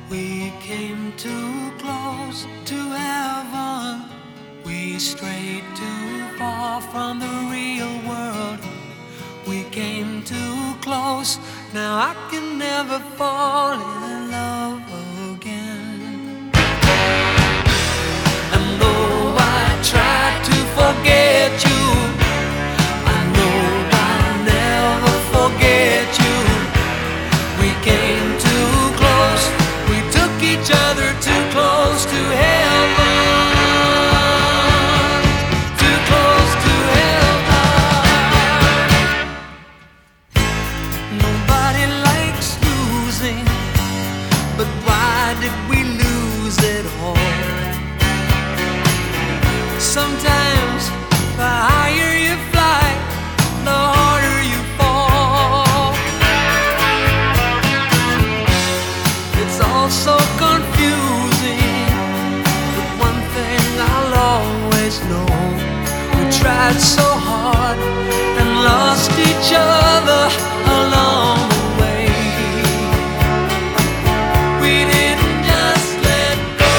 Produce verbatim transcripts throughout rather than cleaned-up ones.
We came too close to heaven. We strayed too far from the real world. We came too close. Now I can never fall in love again. And though I try to forget you, I know I'll never forget you. We came too close. We took each other too close to heaven. Too close to heaven. Nobody likes losing, but why did we lose it all? Sometimes the higher you fly, the harder you fall. It's all so confusing, but one thing I'll always know: we tried so hard and lost each other along the way. We didn't just let go.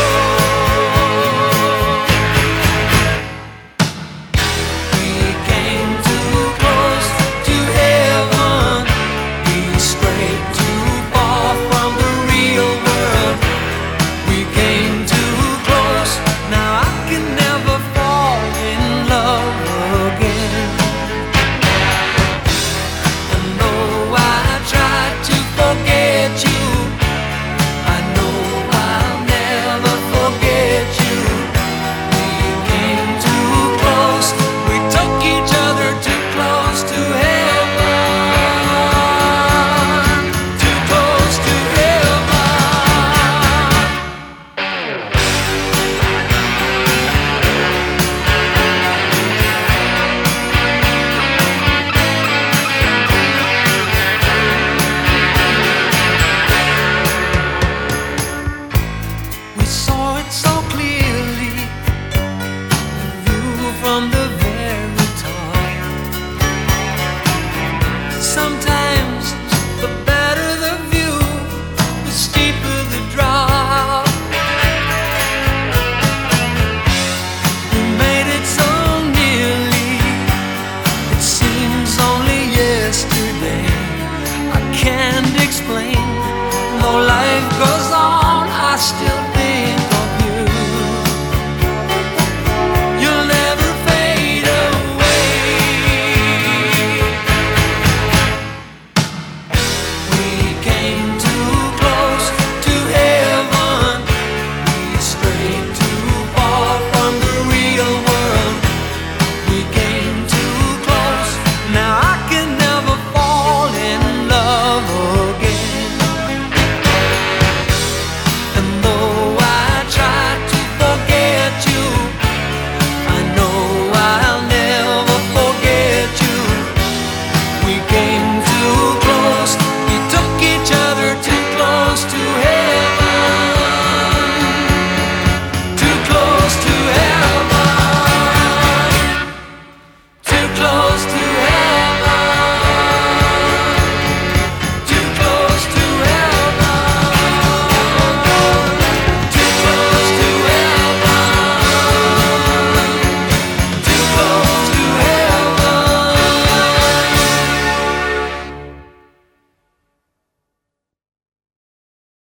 We came too close to heaven. We strayed too far from the real world. We came too close. Now I can never fall in love again. And though I tried to forget you, I know I'll never forget you. We came too close. We took each other too close to heaven. Too close to heaven. We saw it so clearly, the view from the very top. Sometimes the better the view, the steeper the drop. We made it so nearly, it seems only yesterday. I can't explain, though life goes on, I still